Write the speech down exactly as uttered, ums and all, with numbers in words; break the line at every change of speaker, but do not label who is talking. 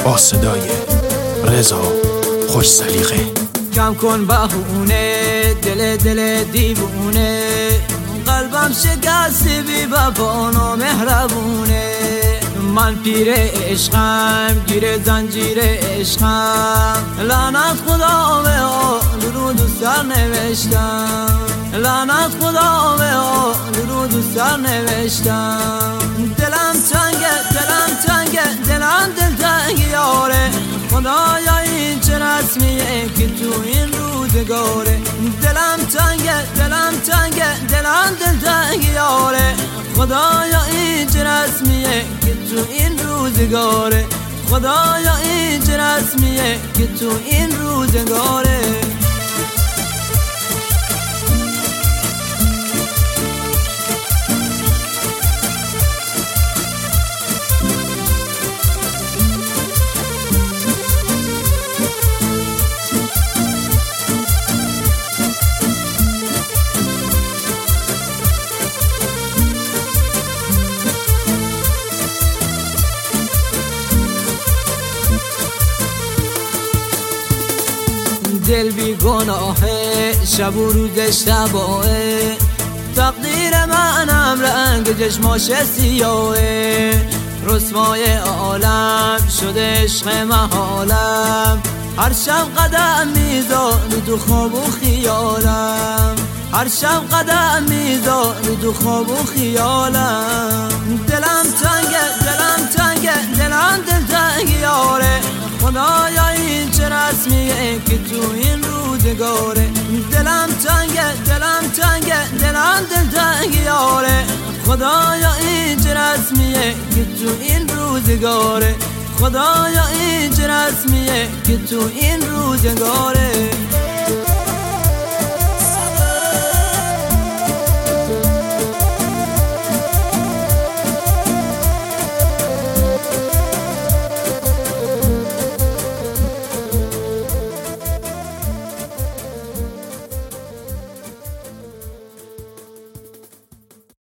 با صدای رضا خوش سلیقه.
کم کن بهونه دل دل دیوونه، قلبم شکسته بی وفا نامهربونه. من پیر عشقم گیر زنجیر عشقم، لعنت خدا به آن رو دوست در نوشتم، لعنت خدا به آن رو دوست در نوشتم. دلم تنگه دلم تنگه دلم دل تنگ یاره، خدایا این چه رسمیه که تو این روزگاره. دلم تنگه دلم تنگه دلم دل تنگ یاره، خدایا این چه رسمیه که تو این روزگاره، خدایا این چه رسمیه که تو این روزگاره. دل بی گناهه شب و روز اشتباهه، تقدیر منم رنگ چشماش سیاهه. رسوای عالم شده عشق محالم، هر شب قدم میذاری تو خواب و خیالم، هر شب قدم میذاری تو خواب و خیالم. دلم تنگه دلم تنگه دلم دل تنگ یاره، خدایا این چه رسمیه که تو این روزگاره. دلم تنگه دلم تنگه دلم دل تنگ یاره، خدایا این چه رسمیه که تو این روزگاره، خدایا این چه رسمیه که تو این روزگاره.